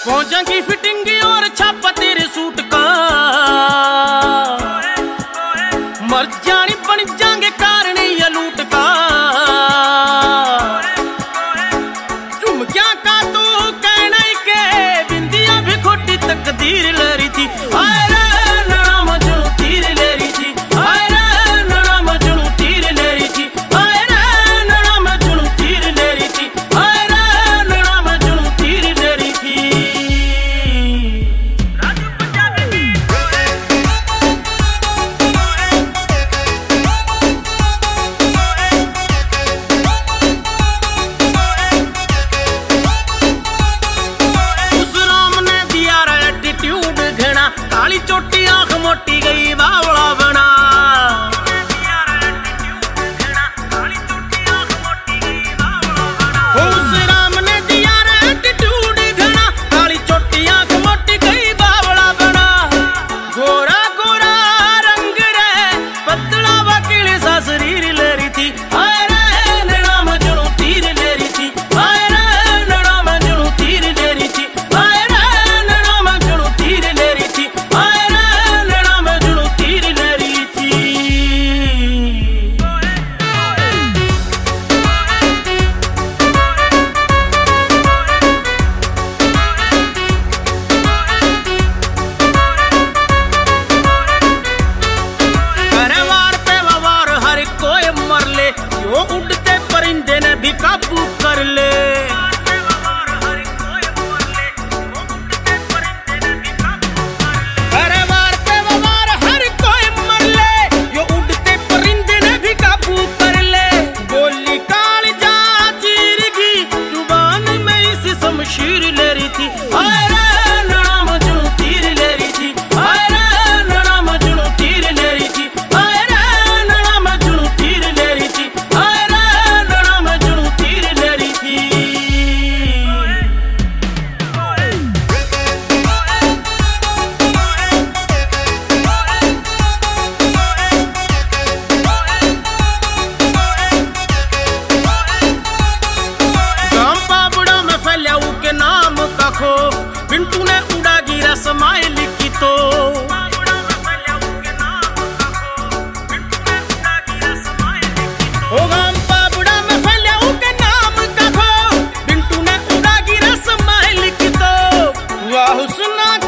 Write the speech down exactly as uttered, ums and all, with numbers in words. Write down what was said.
फौजा की फिटिंग और छापा तेरे सूट का, मर जानी बन जाएंगे कारण या लूट का। झुमकिया का तू कहना ही के बिंदिया भी खोटी तकदीर ले रही थी। आए रे नड़ा मजनू तीर ले रही थी, आए रे नड़ा मजनू तीर ले रही थी, आए रे नड़ा मजनू तीर ले रही थी, आए रे नड़ा मजनू तीर ले रही थी। काली चोटी आंख मोटी गई बावड़ा बना, उस राम ने दिया रे एटीट्यूड घना, काली चोटी आंख मोटी गई बावड़ा बना। गोरा गोरा रंग रे पतला वकील सा शरीर ले रही थी, आए रे नड़ा मजनू तीर ले रही थी, आए रे नड़ा मजनू तीर ले रही थी, आए रे नड़ा मजनू तीर ले रही थी, आए रे नड़ा मजनू तीर ले रही थी। अरे वार पे वार हर कोई मर ले, यो उड़ते परिंदे ने भी काबू कर ले। अरे वार पे वार हर कोई मर ले, यो उड़ते परिंदे ने भी काबू कर ले। गोली काल जा चीर की जुबान में इस शमशीर ले रही थी, आए रे नड़ा मजनू तीर ले रही थी, आए रे नड़ा मजनू तीर ले रही थी, आए रे नड़ा मजनू तीर ले रही थी, आए रे नड़ा मजनू तीर ले रही थी। गांव पाबड़ा में फैलिया के नाम का खौफ, पिंटू ने उड़ा गिरा समाइल की तो। ओ गांव पाबड़ा में फैलिया के नाम का खौफ, पिंटू ने उड़ा गिरा समाइल की तो। वाह हुस्ना